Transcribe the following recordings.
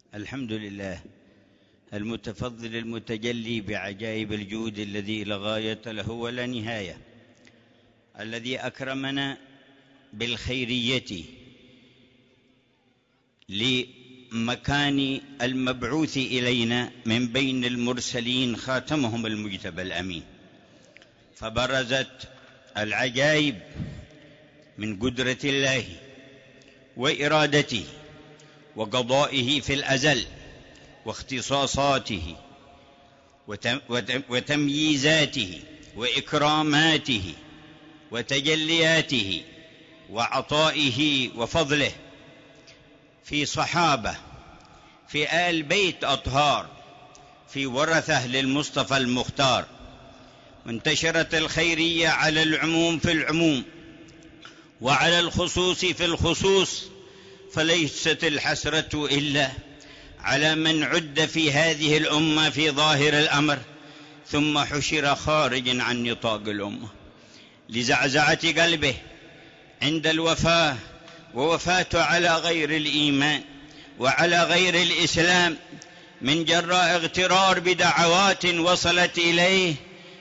الحمد لله المتفضل المتجلي بعجائب الجود الذي لا غاية له ولا نهاية، الذي أكرمنا بالخيرية لمكان المبعوث إلينا من بين المرسلين خاتمهم المجتبى الأمين، فبرزت العجائب من قدرة الله وإرادته وقضائه في الأزل واختصاصاته وتمييزاته وإكراماته وتجلياته وعطائه وفضله في صحابة، في آل بيت أطهار، في ورثة للمصطفى المختار. وانتشرت الخيرية على العموم في العموم وعلى الخصوص في الخصوص، فليست الحسرة إلا على من عد في هذه الأمة في ظاهر الأمر ثم حشر خارجا عن نطاق الأمة لزعزعة قلبه عند الوفاة، ووفاته على غير الإيمان وعلى غير الإسلام من جراء اغترار بدعوات وصلت إليه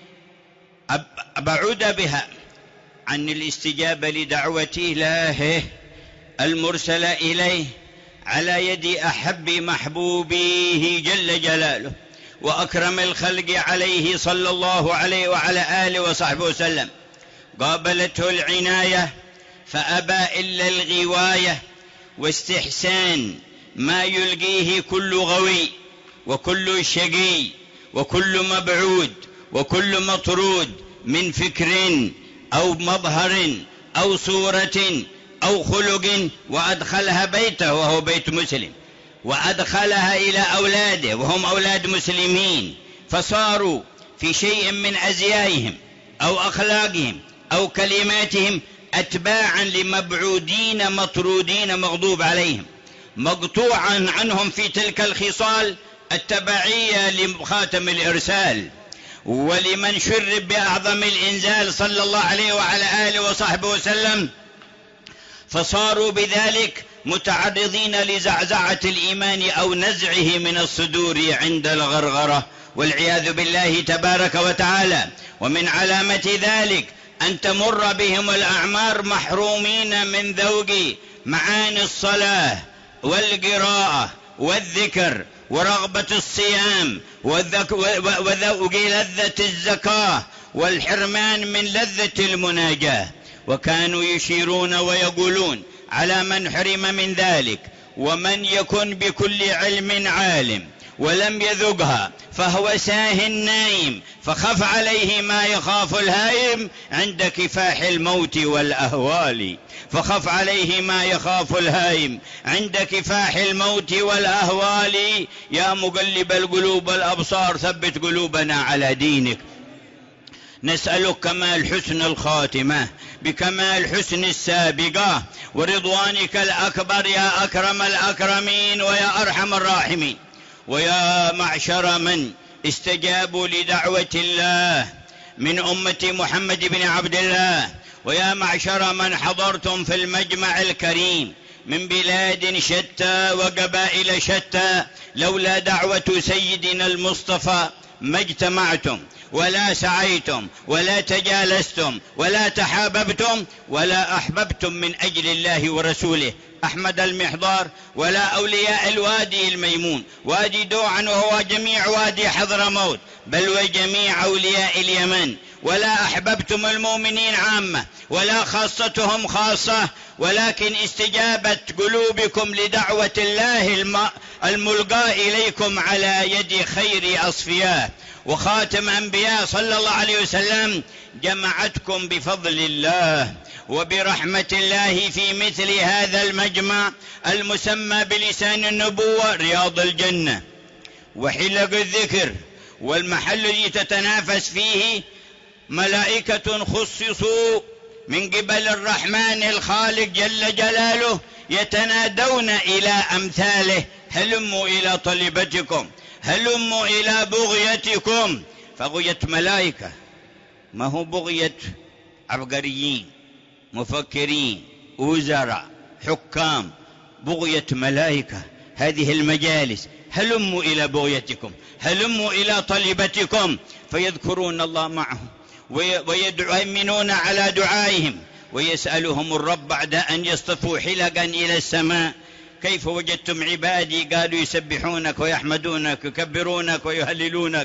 بعد بها عن الاستجابة لدعوة إلهه المرسل إليه على يد أحب محبوبيه جل جلاله وأكرم الخلق عليه صلى الله عليه وعلى آله وصحبه وسلم. قابلته العناية فأبى إلا الغواية واستحسان ما يلقيه كل غوي وكل شقي وكل مبعود وكل مطرود من فكر أو مظهر أو صورة أو خلق، وأدخلها بيته وهو بيت مسلم، وأدخلها إلى أولاده وهم أولاد مسلمين، فصاروا في شيء من أزيائهم أو أخلاقهم أو كلماتهم أتباعا لمبعودين مطرودين مغضوب عليهم، مقطوعا عنهم في تلك الخصال التبعية لخاتم الإرسال ولمن شرب بأعظم الإنزال صلى الله عليه وعلى آله وصحبه وسلم، فصاروا بذلك متعرضين لزعزعة الإيمان أو نزعه من الصدور عند الغرغرة والعياذ بالله تبارك وتعالى. ومن علامة ذلك أن تمر بهم الأعمار محرومين من ذوق معاني الصلاة والقراءة والذكر ورغبة الصيام وذوق لذة الزكاة والحرمان من لذة المناجاة، وكانوا يشيرون ويقولون على من حرم من ذلك: ومن يكن بكل علم عالم ولم يذقها فهو ساه نايم، فخف عليه ما يخاف الهائم عند كفاح الموت والأهوال، فخف عليه ما يخاف الهائم عند كفاح الموت والأهوال. يا مقلب القلوب والأبصار ثبت قلوبنا على دينك، نسألك كمال حسن الخاتمة بكمال حسن السابقة ورضوانك الأكبر يا أكرم الأكرمين ويا أرحم الراحمين. ويا معشر من استجابوا لدعوة الله من أمة محمد بن عبد الله، ويا معشر من حضرتم في المجمع الكريم من بلاد شتى وقبائل شتى، لولا دعوة سيدنا المصطفى ما اجتمعتم ولا سعيتم ولا تجالستم ولا تحاببتم ولا أحببتم من أجل الله ورسوله أحمد المحضار ولا أولياء الوادي الميمون وادي دوعا وهو جميع وادي حضرموت بل وجميع أولياء اليمن، ولا أحببتم المؤمنين عامة ولا خاصتهم خاصة، ولكن استجابة قلوبكم لدعوة الله الملقى إليكم على يد خير أصفياء وخاتم أنبياء صلى الله عليه وسلم جمعتكم بفضل الله وبرحمة الله في مثل هذا المجمع المسمى بلسان النبوة رياض الجنة وحلق الذكر، والمحل الذي تتنافس فيه ملائكة خصصوا من قبل الرحمن الخالق جل جلاله يتنادون إلى أمثاله: هلموا إلى طلبتكم، هلموا إلى بغيتكم. فبغية ملائكة، ما هو بغية عبقريين مفكرين وزراء حكام، بغية ملائكة. هذه المجالس، هلموا إلى بغيتكم، هلموا إلى طلبتكم، فيذكرون الله معهم ويؤمنون على دعائهم، ويسألهم الرب بعد أن يصطفوا حلقا إلى السماء: كيف وجدتم عبادي؟ قالوا: يسبحونك ويحمدونك ويكبرونك ويهللونك.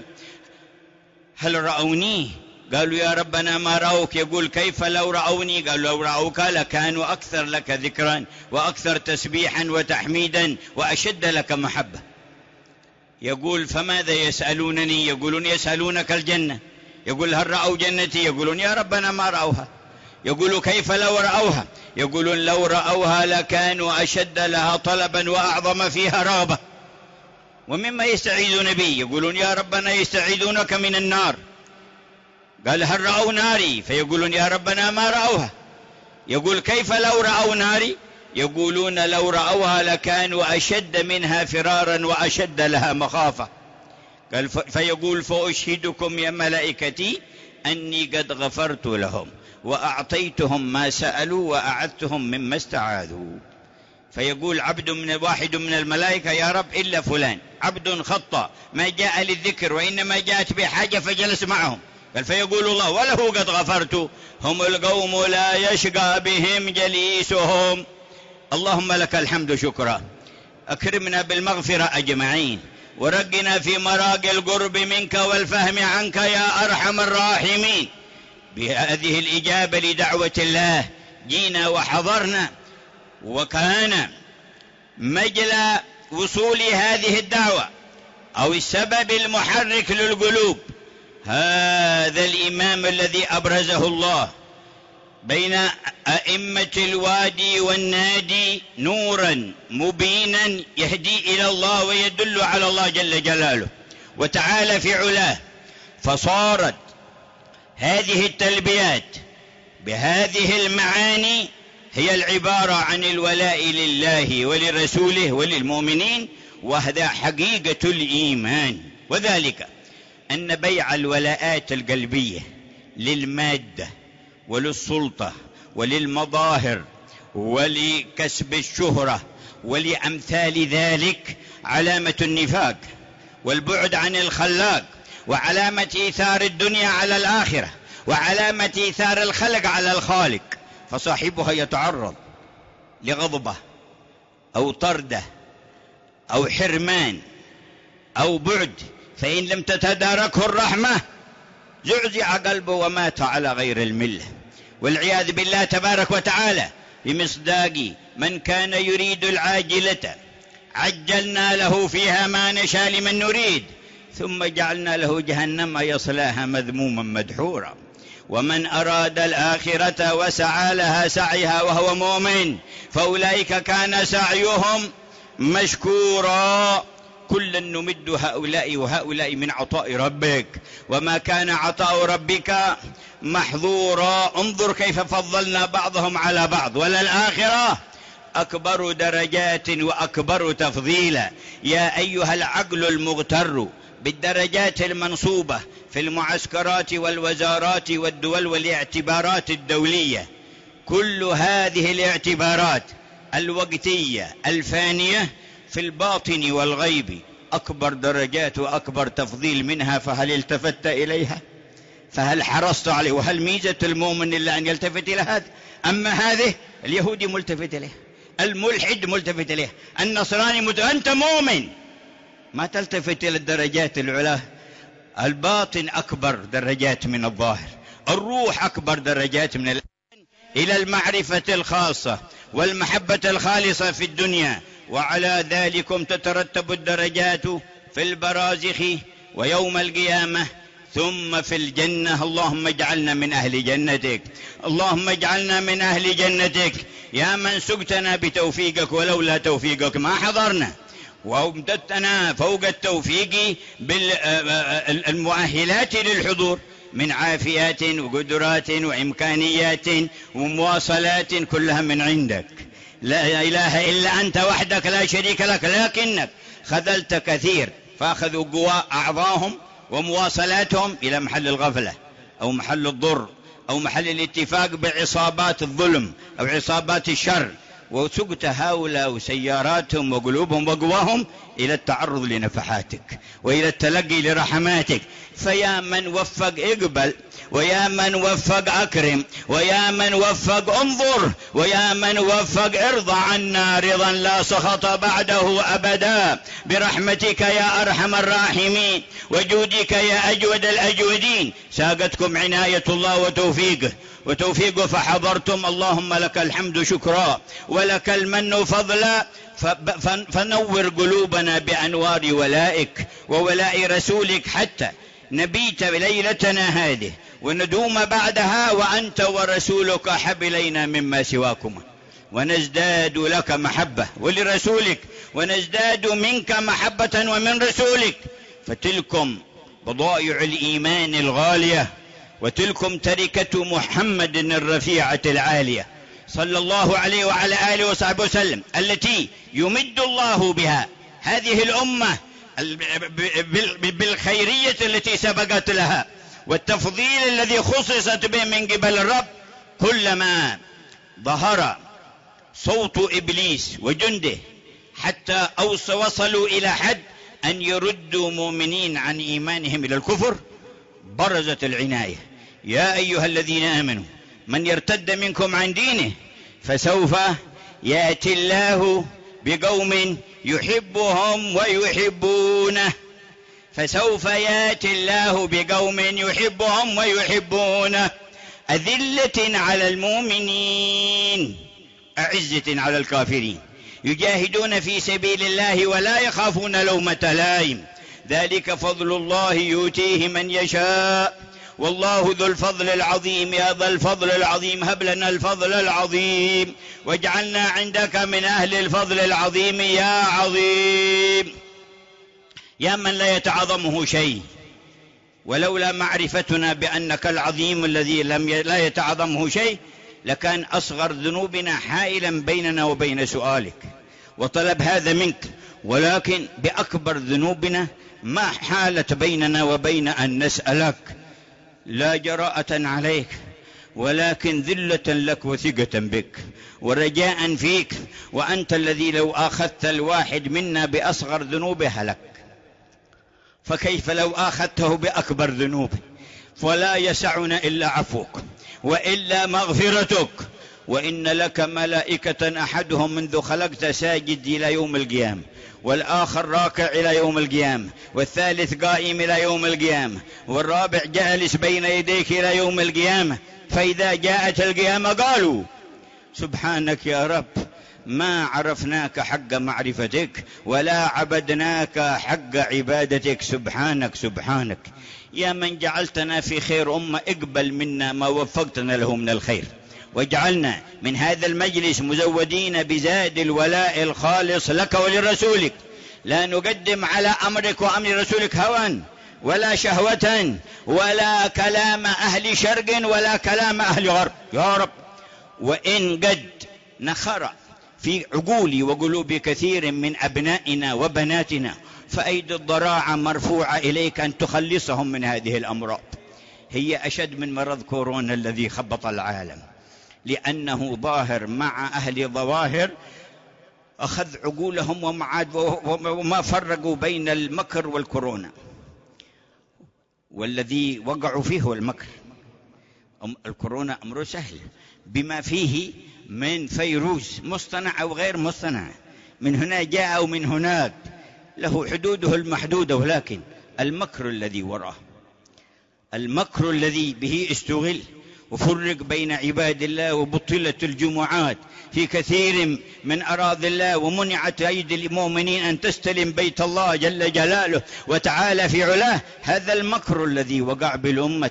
هل رأوني؟ قالوا: يا ربنا ما رأوك. يقول: كيف لو رأوني؟ قالوا: لو رأوك لكانوا أكثر لك ذكرا وأكثر تسبيحا وتحميدا وأشد لك محبة. يقول: فماذا يسألونني؟ يقولون: يسألونك الجنة. يقول: هل رأوا جنتي؟ يقولون: يا ربنا ما رأوها. يقول: كيف لو رأوها؟ يقولون: لو رأوها لكانوا أشد لها طلبا وأعظم فيها رغبة. ومما يستعيذون به يقولون: يا ربنا يستعيذونك من النار. قال: هل رأوا ناري؟ فيقولون: يا ربنا ما رأوها. يقول: كيف لو رأوا ناري؟ يقولون: لو رأوها لكانوا أشد منها فرارا وأشد لها مخافة. قال: فيقول: فأشهدكم يا ملائكتي أني قد غفرت لهم وأعطيتهم ما سألوا وأعدتهم مما استعاذوا. فيقول واحد من الملائكة: يا رب إلا فلان عبد خطأ ما جاء للذكر وإنما جاءت بحاجة فجلس معهم. قال: فيقول الله: وله قد غفرت، هم القوم لا يشقى بهم جليسهم. اللهم لك الحمد شكرا، أكرمنا بالمغفرة أجمعين، ورقنا في مراقي القرب منك والفهم عنك يا أرحم الراحمين. بهذه الإجابة لدعوة الله جينا وحضرنا، وكان مجلى وصول هذه الدعوة أو السبب المحرك للقلوب هذا الإمام الذي أبرزه الله بين أئمة الوادي والنادي نورا مبينا يهدي إلى الله ويدل على الله جل جلاله وتعالى في علاه. فصارت هذه التلبيات بهذه المعاني هي العبارة عن الولاء لله ولرسوله وللمؤمنين، وهذا حقيقة الإيمان. وذلك أن بيع الولاءات القلبية للمادة وللسلطة وللمظاهر ولكسب الشهرة ولأمثال ذلك علامة النفاق والبعد عن الخلاق، وعلامة إيثار الدنيا على الآخرة، وعلامة إيثار الخلق على الخالق. فصاحبها يتعرض لغضبة أو طردة أو حرمان أو بعد، فإن لم تتداركه الرحمة زعزع قلبه ومات على غير الملة، والعياذ بالله تبارك وتعالى. بمصداق من كان يريد العاجلة عجلنا له فيها ما نشاء لمن نريد ثم جعلنا له جهنم يصلاها مذموما مدحورا. ومن أراد الآخرة وسعى لها سعيها وهو مؤمن فأولئك كان سعيهم مشكورا. كلا نمد هؤلاء وهؤلاء من عطاء ربك وما كان عطاء ربك محظورا. انظر كيف فضلنا بعضهم على بعض، وللآخرة أكبر درجات وأكبر تفضيلا. يا أيها العقل المغتر بالدرجات المنصوبة في المعسكرات والوزارات والدول والاعتبارات الدولية، كل هذه الاعتبارات الوقتية الفانية في الباطن والغيب أكبر درجات وأكبر تفضيل منها. فهل التفت إليها؟ فهل حرصت عليه؟ وهل ميزة المؤمن إلا أن يلتفت إلى هذا؟ أما هذه اليهودي ملتفت إليه، الملحد ملتفت إليه، النصراني أنت مؤمن ما تلتفت إلى الدرجات العلاه. الباطن أكبر درجات من الظاهر، الروح أكبر درجات من إلى المعرفة الخاصة والمحبة الخالصة في الدنيا. وعلى ذلكم تترتب الدرجات في البرازخ ويوم القيامة ثم في الجنة. اللهم اجعلنا من أهل جنتك، اللهم اجعلنا من أهل جنتك يا من سقتنا بتوفيقك، ولولا توفيقك ما حضرنا، وامددتنا فوق التوفيق بالمؤهلات للحضور من عافيات وقدرات وإمكانيات ومواصلات كلها من عندك. لا إله إلا أنت وحدك لا شريك لك، لكنك خذلت كثير فأخذوا قوى أعضاهم ومواصلاتهم إلى محل الغفلة أو محل الضر أو محل الاتفاق بعصابات الظلم أو عصابات الشر، وسقت هؤلاء وسياراتهم وقلوبهم وقواهم إلى التعرض لنفحاتك وإلى التلقي لرحماتك. فيا من وفق اقبل، ويا من وفق أكرم، ويا من وفق انظر، ويا من وفق ارضى عنا رضا لا سخط بعده أبدا برحمتك يا أرحم الراحمين وجودك يا أجود الأجودين. ساقتكم عناية الله وتوفيقه فحضرتم. اللهم لك الحمد شكرا ولك المن فضلا، فنور قلوبنا بأنوار ولائك وولاء رسولك حتى نبيت ليلتنا هذه وندوم بعدها وأنت ورسولك أحب إلينا مما سواكما، ونزداد لك محبة ولرسولك، ونزداد منك محبة ومن رسولك. فتلكم بضائع الإيمان الغالية، وتلكم تركة محمد الرفيعة العالية صلى الله عليه وعلى آله وصحبه وسلم، التي يمد الله بها هذه الأمة بالخيرية التي سبقت لها والتفضيل الذي خصصت به من قبل الرب. كلما ظهر صوت إبليس وجنده حتى وصلوا إلى حد أن يردوا مؤمنين عن إيمانهم إلى الكفر، برزت العناية: يا أيها الذين آمنوا من يرتد منكم عن دينه فسوف يأتي الله بقوم يحبهم ويحبونه، فسوف يأتي الله بقوم يحبهم ويحبونه أذلة على المؤمنين أعزة على الكافرين يجاهدون في سبيل الله ولا يخافون لومة لائم، ذلك فضل الله يؤتيه من يشاء والله ذو الفضل العظيم. يا ذا الفضل العظيم هب لنا الفضل العظيم واجعلنا عندك من أهل الفضل العظيم يا عظيم. يا من لا يتعظمه شيء، ولولا معرفتنا بأنك العظيم الذي لا يتعظمه شيء لكان أصغر ذنوبنا حائلا بيننا وبين سؤالك وطلب هذا منك، ولكن بأكبر ذنوبنا ما حالت بيننا وبين أن نسألك، لا جراءة عليك ولكن ذلة لك وثقة بك ورجاء فيك. وأنت الذي لو أخذت الواحد منا بأصغر ذنوبه هلك، فكيف لو أخذته بأكبر ذنوبه؟ فلا يسعنا إلا عفوك وإلا مغفرتك. وإن لك ملائكة أحدهم منذ خلقت ساجد إلى يوم القيامة، والآخر راكع إلى يوم القيامة، والثالث قائم إلى يوم القيامة، والرابع جالس بين يديك إلى يوم القيامة. فإذا جاءت القيامة قالوا: سبحانك يا رب ما عرفناك حق معرفتك ولا عبدناك حق عبادتك، سبحانك سبحانك. يا من جعلتنا في خير أمة اقبل منا ما وفقتنا له من الخير، واجعلنا من هذا المجلس مزودين بزاد الولاء الخالص لك ولرسولك، لا نقدم على أمرك وأمر رسولك هوى ولا شهوة ولا كلام أهل شرق ولا كلام أهل غرب يا رب. وإن قد نخر في عقول وقلوب كثير من أبنائنا وبناتنا فأيدي الضراعة مرفوعة إليك أن تخلصهم من هذه الأمراض. هي أشد من مرض كورونا الذي خبط العالم، لأنه ظاهر مع أهل ظواهر أخذ عقولهم وما فرقوا بين المكر والكورونا، والذي وقعوا فيه هو المكر. الكورونا أمره سهل بما فيه من فيروس مصطنع أو غير مصطنع، من هنا جاء أو من هناك، له حدوده المحدودة، ولكن المكر الذي وراه، المكر الذي به استغل وفرق بين عباد الله، وبطلت الجمعات في كثير من أراضي الله، ومنعت أيدي المؤمنين أن تستلم بيت الله جل جلاله وتعالى في علاه. هذا المكر الذي وقع بالأمة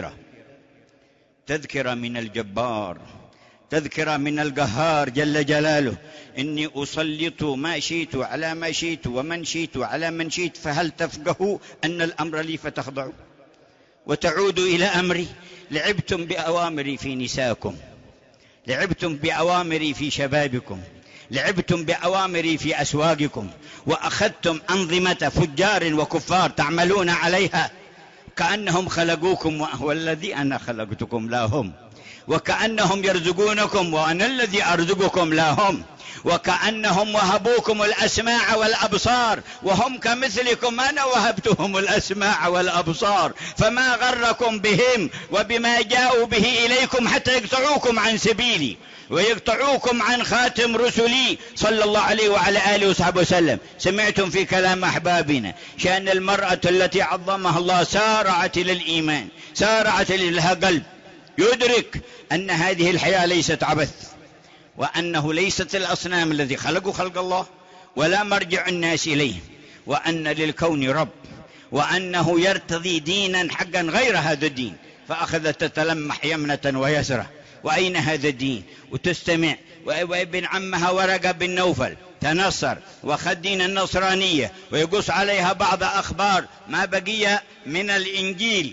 تذكرة من الجبار، تذكرة من القهار جل جلاله: إني أسلط ما شئت على ما شئت ومن شئت على من شئت، فهل تفقهوا أن الأمر لي فتخضعوا وتعودوا إلى أمري؟ لعبتم بأوامري في نسائكم، لعبتم بأوامري في شبابكم، لعبتم بأوامري في أسواقكم، وأخذتم أنظمة فجار وكفار تعملون عليها كأنهم خلقوكم، والذي أنا خلقتكم لا هم. وكأنهم يرزقونكم وأنا الذي أرزقكم لا هم، وكأنهم وهبوكم الأسماع والأبصار وهم كمثلكم أنا وهبتهم الأسماع والأبصار، فما غركم بهم وبما جاءوا به إليكم حتى يقطعوكم عن سبيلي ويقطعوكم عن خاتم رسلي صلى الله عليه وعلى آله وصحبه وسلم. سمعتم في كلام أحبابنا شأن المرأة التي عظمها الله سارعت إلى الإيمان، سارعت لها قلب يدرك أن هذه الحياة ليست عبث، وأنه ليست الأصنام الذي خلقوا خلق الله ولا مرجع الناس إليه، وأن للكون رب، وأنه يرتضي دينا حقا غير هذا الدين. فأخذت تتلمح يمنة ويسرة، وأين هذا الدين؟ وتستمع. وابن عمها ورقة بن نوفل تنصر وأخذ دين النصرانية ويقص عليها بعض أخبار ما بقي من الإنجيل،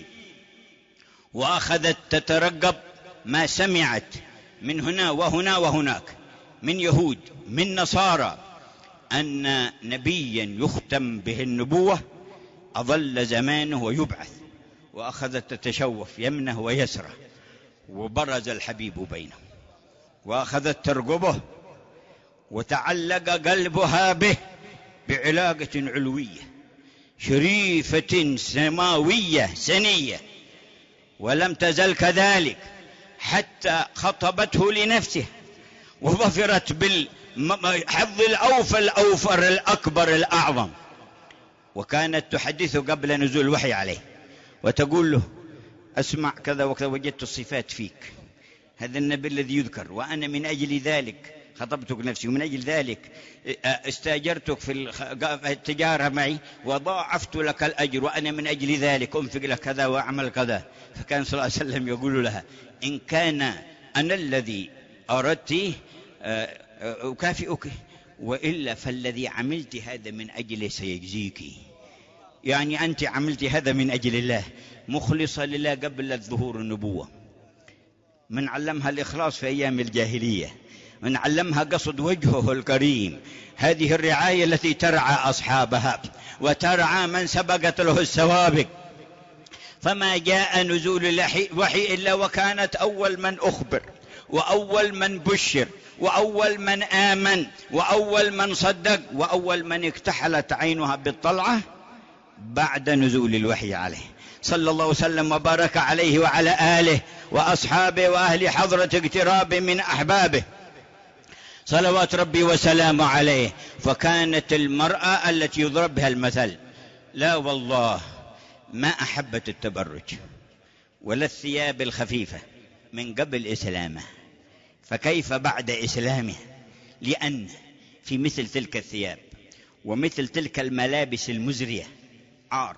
وأخذت تترقب ما سمعت من هنا وهنا وهناك من يهود من نصارى أن نبيا يختم به النبوة أظل زمانه ويبعث، وأخذت تتشوف يمنه ويسره، وبرز الحبيب بينه، وأخذت ترقبه وتعلق قلبها به بعلاقة علوية شريفة سماوية سنية، ولم تزل كذلك حتى خطبته لنفسه وظفرت بالحظ الأوفر الأكبر الأعظم، وكانت تحدثه قبل نزول الوحي عليه وتقول له أسمع كذا وكذا، وجدت الصفات فيك، هذا النبي الذي يذكر، وأنا من أجل ذلك خطبتك نفسي، ومن أجل ذلك استاجرتك في التجارة معي وضاعفت لك الأجر، وأنا من أجل ذلك أنفق لك كذا وأعمل كذا. فكان صلى الله عليه وسلم يقول لها إن كان أنا الذي أردت أكافئك، وإلا فالذي عملت هذا من أجله سيجزيك. يعني أنت عملت هذا من أجل الله مخلصة لله قبل الظهور النبوة. من علمها الإخلاص في أيام الجاهلية، من علمها قصد وجهه الكريم، هذه الرعاية التي ترعى أصحابها وترعى من سبقت له السوابق. فما جاء نزول الوحي إلا وكانت أول من أخبر، وأول من بشر، وأول من آمن، وأول من صدق، وأول من اكتحلت عينها بالطلعة بعد نزول الوحي عليه صلى الله وسلم وبارك عليه وعلى آله وأصحابه وأهل حضرة اقتراب من أحبابه صلوات ربي وسلامه عليه. فكانت المرأة التي يضرب بها المثل، لا والله ما أحبت التبرج ولا الثياب الخفيفة من قبل إسلامه، فكيف بعد إسلامه؟ لأن في مثل تلك الثياب ومثل تلك الملابس المزرية عار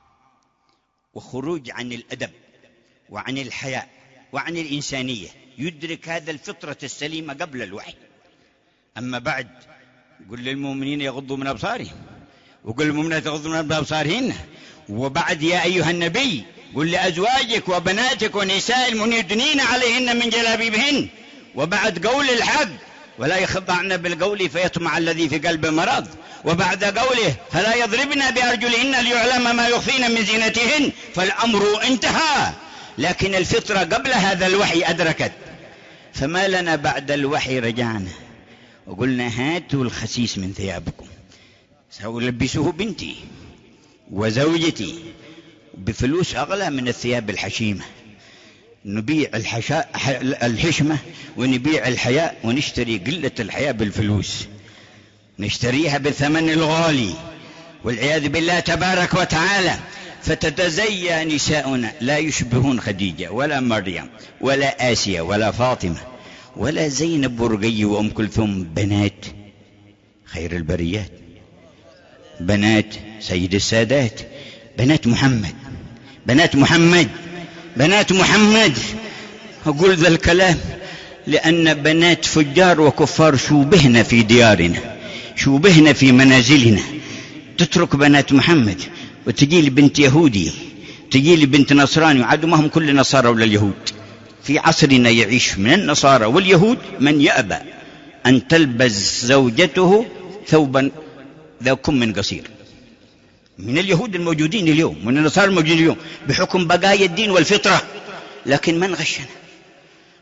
وخروج عن الأدب وعن الحياء وعن الإنسانية، يدرك هذا الفطرة السليمة قبل الوحي. أما بعد قل للمؤمنين يغضوا من أبصارهم وقل للمؤمنات يغضوا من أبصارهن، وبعد يا أيها النبي قل لأزواجك وبناتك ونساء المؤمنين يدنين عليهن من جلابيبهن، وبعد قول الحق ولا يخضعن بالقول فيطمع الذي في قلبه مرض، وبعد قوله فلا يضربن بأرجلهن ليعلم ما يخفين من زينتهن، فالأمر انتهى. لكن الفطرة قبل هذا الوحي أدركت، فما لنا بعد الوحي رجعنا وقلنا هاتوا الخسيس من ثيابكم سألبسه بنتي وزوجتي بفلوس أغلى من الثياب الحشيمة، نبيع الحشمة ونبيع الحياء ونشتري قلة الحياء بالفلوس، نشتريها بالثمن الغالي والعياذ بالله تبارك وتعالى. فتتزيى نساؤنا لا يشبهون خديجة ولا مريم ولا آسيا ولا فاطمة ولا زينب ورقي وأم كلثوم، بنات خير البريات، بنات سيد السادات، بنات محمد، بنات محمد، بنات محمد. أقول ذا الكلام لأن بنات فجار وكفار شوبهنا في ديارنا، شوبهنا في منازلنا. تترك بنات محمد وتجي لبنت يهودي، تجي لبنت نصراني، وعادوا ما هم كل نصارى ولا اليهود. في عصرنا يعيش من النصارى واليهود من يأبى أن تلبس زوجته ثوبا ذا كم قصير، من اليهود الموجودين اليوم، من النصارى الموجودين اليوم، بحكم بقايا الدين والفطرة. لكن من غشنا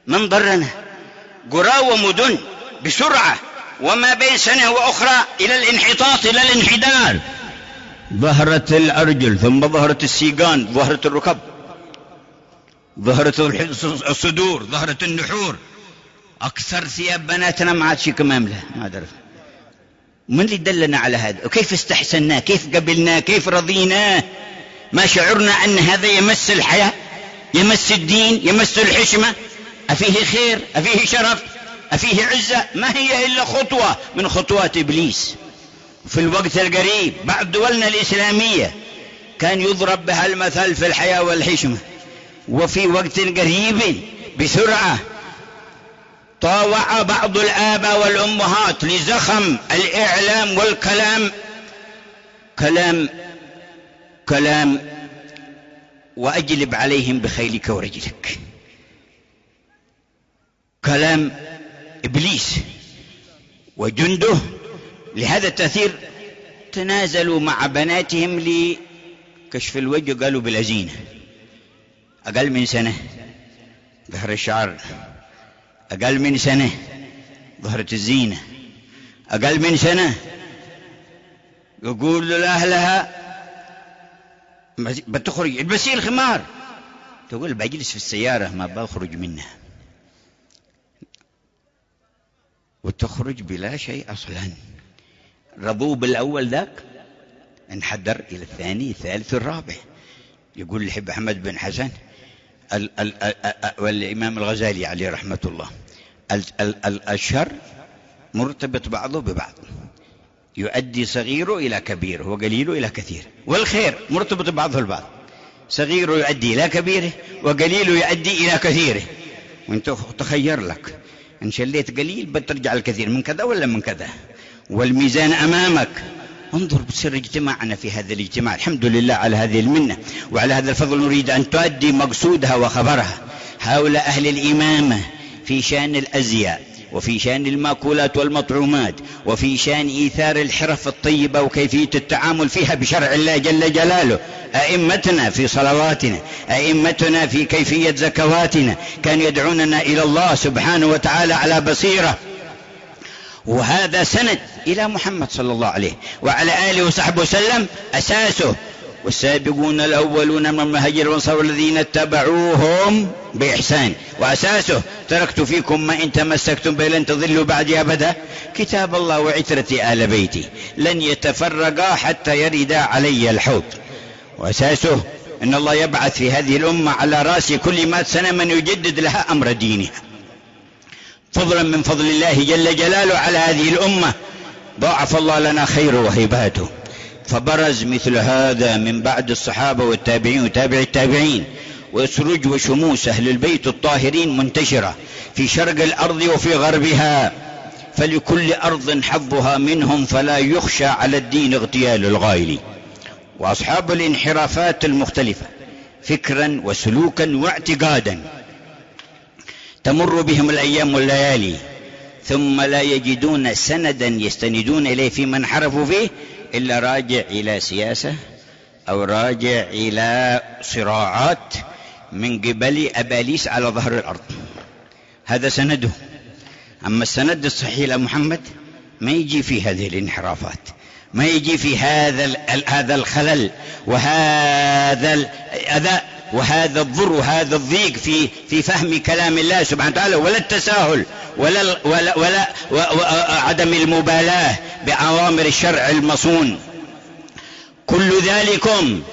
من ضرنا؟ قرى ومدن بسرعة، وما بين سنة وأخرى إلى الانحطاط، إلى الانحدار. ظهرت الأرجل، ثم ظهرت السيقان، ظهرت الركب، ظهرت الصدور، ظهرت النحور. أكثر ثياب بناتنا ما عاد شيء كمام له، ما أعرف من اللي دلنا على هذا، وكيف استحسناه، كيف قبلناه، كيف رضيناه. ما شعرنا أن هذا يمس الحياة، يمس الدين، يمس الحشمة، أفيه خير، أفيه شرف، أفيه عزة. ما هي إلا خطوة من خطوات إبليس. في الوقت القريب بعض دولنا الإسلامية كان يضرب بها المثل في الحياة والحشمة، وفي وقت قريب بسرعة طاوع بعض الآباء والأمهات لزخم الإعلام والكلام كلام وأجلب عليهم بخيلك ورجلك. كلام إبليس وجنده. لهذا التأثير تنازلوا مع بناتهم لكشف الوجه، قالوا بالأزينة. أقل من سنة ظهر الشعر، أقل من سنة ظهرت الزينة، أقل من سنة يقول لأهلها بتخرج البسي الخمار، تقول بجلس في السيارة ما بخرج منها، وتخرج بلا شيء أصلا. رضوا بالأول ذاك، انحدر إلى الثاني الثالث الرابع. يقول الحب أحمد بن حسن والإمام الغزالي عليه رحمة الله: الشر مرتبط بعضه ببعض، يؤدي صغيره إلى كبيره وقليله إلى كثير، والخير مرتبط بعضه البعض، صغيره يؤدي إلى كبيره وقليله يؤدي إلى كثيره. وانت تخير لك، إن شليت قليل بترجع الكثير من كذا ولا من كذا، والميزان أمامك. انظر بسر اجتماعنا في هذا الاجتماع، الحمد لله على هذه المنة وعلى هذا الفضل. نريد أن تؤدي مقصودها وخبرها. هؤلاء أهل الإمامة في شأن الأزياء، وفي شأن المأكولات والمطعومات، وفي شأن إيثار الحرف الطيبة وكيفية التعامل فيها بشرع الله جل جلاله. أئمتنا في صلواتنا، أئمتنا في كيفية زكواتنا، كانوا يدعوننا إلى الله سبحانه وتعالى على بصيرة. وهذا سند إلى محمد صلى الله عليه وعلى آله وصحبه وسلم أساسه. والسابقون الأولون من المهاجرين والأنصار الذين اتبعوهم بإحسان، وأساسه: تركت فيكم ما إن تمسكتم به لن تضلوا بعدي أبدا، كتاب الله وعترتي آل بيتي لن يتفرقا حتى يردا علي الحوض. وأساسه أن الله يبعث في هذه الأمة على رأس كل 100 سنة من يجدد لها أمر دينها، فضلا من فضل الله جل جلاله على هذه الأمة. ضاعف الله لنا خيره وهباته، فبرز مثل هذا من بعد الصحابة والتابعين وتابع التابعين، وسروج وشموس أهل البيت الطاهرين منتشرة في شرق الأرض وفي غربها، فلكل أرض حظها منهم، فلا يخشى على الدين اغتيال الغائل. وأصحاب الانحرافات المختلفة فكرا وسلوكا واعتقادا تمر بهم الأيام والليالي، ثم لا يجدون سندا يستندون إليه فيما انحرفوا فيه إلا راجع إلى سياسة أو راجع إلى صراعات من قبل أباليس على ظهر الأرض. هذا سنده. أما السند الصحيح إلى محمد ما يجي في هذه الانحرافات، ما يجي في هذا الخلل وهذا الأذى وهذا الضر وهذا الضيق في فهم كلام الله سبحانه وتعالى، ولا التساهل ولا عدم المبالاة بأوامر الشرع المصون. كل ذلكم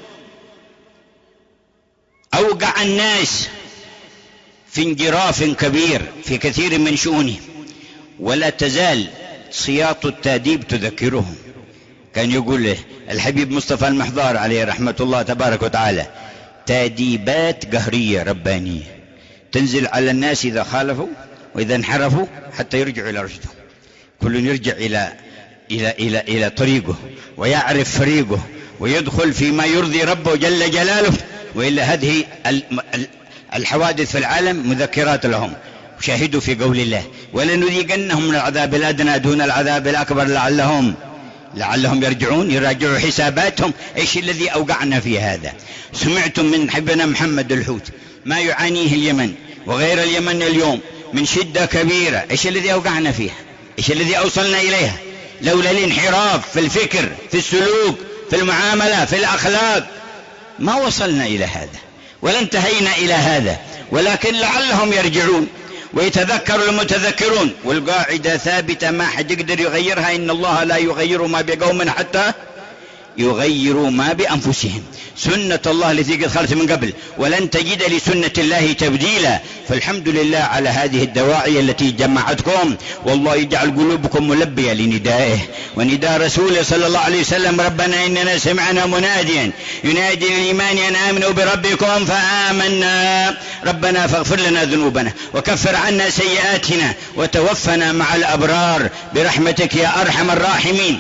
أوقع الناس في انجراف كبير في كثير من شؤونه، ولا تزال سياط التاديب تذكرهم. كان يقول له الحبيب مصطفى المحضار عليه رحمة الله تبارك وتعالى: تاديبات قهرية ربانية تنزل على الناس إذا خالفوا وإذا انحرفوا حتى يرجعوا إلى رشدهم. كل يرجع إلى طريقه ويعرف فريقه ويدخل فيما يرضي ربه جل جلاله، وإلا هذه الحوادث في العالم مذكرات لهم. شاهدوا في قول الله: ولنذيقنهم من العذاب الأدنى دون العذاب الأكبر لعلهم يرجعون، يراجعوا حساباتهم. إيش الذي أوقعنا في هذا؟ سمعتم من حبنا محمد الحوت ما يعانيه اليمن وغير اليمن اليوم من شدة كبيرة. إيش الذي أوقعنا فيها؟ إيش الذي أوصلنا إليها؟ لولا الانحراف في الفكر، في السلوك، في المعاملة، في الأخلاق، ما وصلنا إلى هذا ولا انتهينا إلى هذا. ولكن لعلهم يرجعون ويتذكر المتذكرون. والقاعدة ثابتة ما حد يقدر يغيرها: إن الله لا يغير ما بقوم حتى يغيروا ما بأنفسهم. سنة الله التي قد خلت من قبل، ولن تجد لسنة الله تبديلا. فالحمد لله على هذه الدواعي التي جمعتكم، والله يجعل قلوبكم ملبية لندائه ونداء رسوله صلى الله عليه وسلم: ربنا إننا سمعنا مناديا ينادي للإيمان أن آمنوا بربكم فآمنا ربنا فاغفر لنا ذنوبنا وكفر عنا سيئاتنا وتوفنا مع الأبرار برحمتك يا أرحم الراحمين.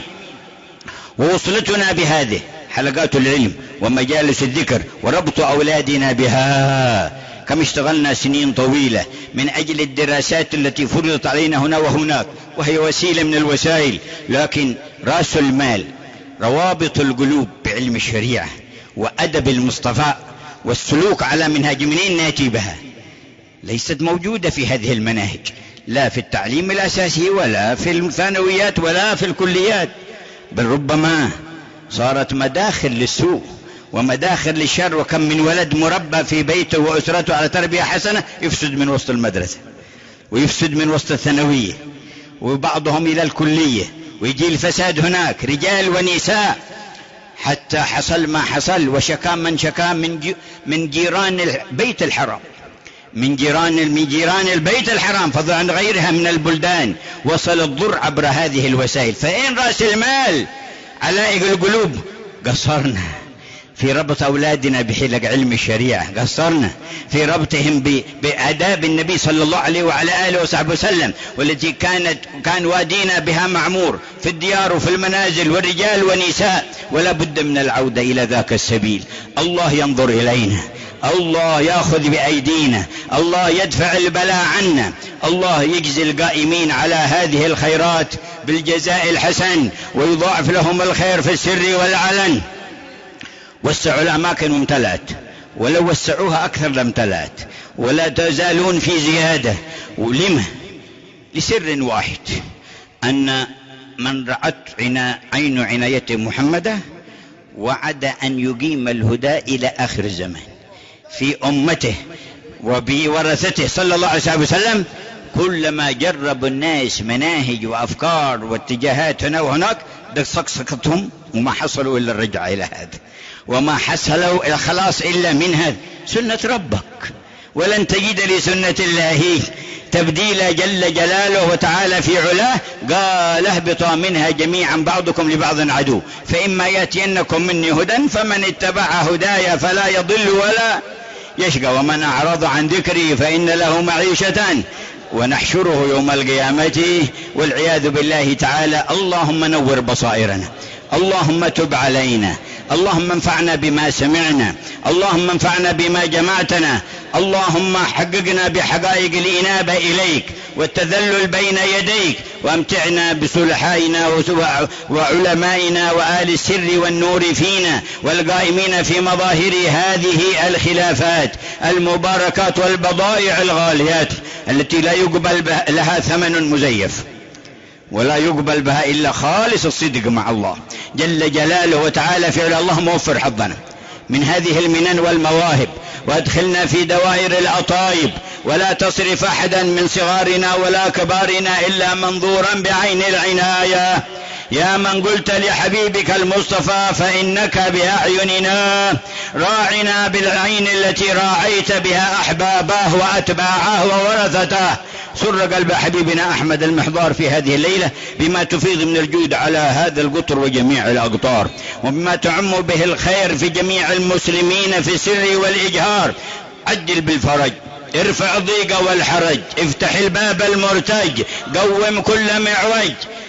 ووصلتنا بهذه حلقات العلم ومجالس الذكر وربط أولادنا بها. كم اشتغلنا سنين طويلة من أجل الدراسات التي فرضت علينا هنا وهناك، وهي وسيلة من الوسائل، لكن رأس المال روابط القلوب بعلم الشريعة وأدب المصطفى والسلوك على منهج منين ناتي بها ليست موجودة في هذه المناهج، لا في التعليم الأساسي ولا في الثانويات ولا في الكليات، بل ربما صارت مداخل للسوء ومداخل للشر. وكم من ولد مربى في بيته وأسرته على تربية حسنة يفسد من وسط المدرسة ويفسد من وسط الثانوية وبعضهم إلى الكلية، ويجي الفساد هناك رجال ونساء، حتى حصل ما حصل. وشكا من شكا من جيران بيت الحرام، من جيران البيت الحرام، فضلا عن غيرها من البلدان، وصل الضر عبر هذه الوسائل. فإن رأس المال علائق القلوب؟ قصرنا في ربط أولادنا بحلق علم الشريعة، قصرنا في ربطهم بآداب النبي صلى الله عليه وعلى آله وصحبه وسلم، والتي كان وادينا بها معمور في الديار وفي المنازل والرجال والنساء. ولا بد من العودة إلى ذاك السبيل. الله ينظر إلينا، الله يأخذ بأيدينا، الله يدفع البلاء عنا، الله يجزي القائمين على هذه الخيرات بالجزاء الحسن ويضاعف لهم الخير في السر والعلن. وسعوا الأماكن وامتلأت، ولو وسعوها أكثر لامتلأت، ولا تزالون في زيادة. ولما؟ لسر واحد: أن من رأت عين عناية محمد وعد أن يقيم الهدى إلى آخر الزمان في أمته وبورثته صلى الله عليه وسلم. كلما جرب الناس مناهج وأفكار واتجاهات هنا وهناك سقطتهم، وما حصلوا إلا الرجعة إلى هذا، وما حصلوا إلى خلاص إلا من هذا. سنة ربك، ولن تجد لسنة الله تبديلا جل جلاله وتعالى في علاه. قال: اهبطا منها جميعا بعضكم لبعض عدو، فإما يأتينكم مني هدى فمن اتبع هدايا فلا يضل ولا يشقى، ومن أعرض عن ذكري فإن له معيشة ونحشره يوم القيامة والعياذ بالله تعالى. اللهم نور بصائرنا، اللهم تب علينا، اللهم انفعنا بما سمعنا، اللهم انفعنا بما جمعتنا، اللهم حققنا بحقائق الإنابة إليك والتذلل بين يديك، وامتعنا بصلحائنا وعلمائنا وآل السر والنور فينا والقائمين في مظاهر هذه الخلافات المباركات والبضائع الغاليات التي لا يقبل لها ثمن مزيف، ولا يقبل بها إلا خالص الصدق مع الله جل جلاله وتعالى فعل. اللهم وفر حظنا من هذه المنن والمواهب، وادخلنا في دوائر الأطايب، ولا تصرف أحدا من صغارنا ولا كبارنا إلا منظورا بعين العناية. يا من قلت لحبيبك المصطفى: فإنك بأعيننا، راعنا بالعين التي راعيت بها أحبابه وأتباعه وورثته. سر قلب حبيبنا أحمد المحضار في هذه الليلة بما تفيض من الجود على هذا القطر وجميع الأقطار، وبما تعم به الخير في جميع المسلمين في السر والإجهار. عجل بالفرج، ارفع الضيق والحرج، افتح الباب المرتج، قوم كل معوج،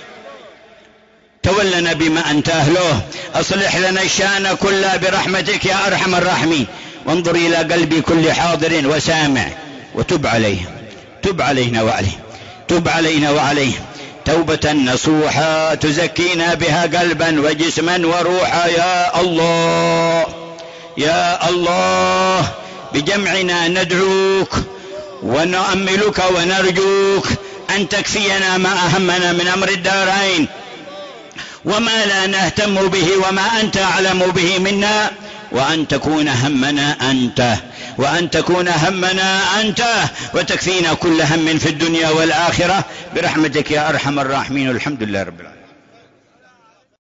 تولنا بما أنت أهله، أصلح لنا الشأن كله برحمتك يا أرحم الراحمين، وانظر إلى قلب كل حاضر وسامع، وتب عليه، تب علينا وعليه، تب علينا وعليه توبة نصوحا تزكينا بها قلبا وجسما وروحا. يا الله، يا الله، بجمعنا ندعوك ونؤملك ونرجوك أن تكفينا ما أهمنا من أمر الدارين وما لا نهتم به وما أنت أعلم به منا، وأن تكون همنا أنت وتكفينا كل هم في الدنيا والآخرة برحمتك يا أرحم الراحمين. الحمد لله رب العالمين.